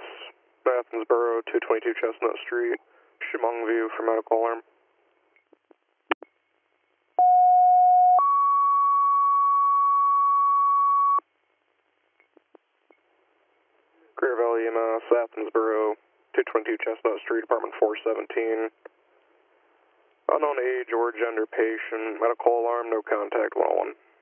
Athensboro, 222 Chestnut Street, Chemung View for medical alarm. Greer Valley EMS, Athensboro, 222 Chestnut Street, apartment 417. Unknown age or gender patient, medical alarm, no contact, 101.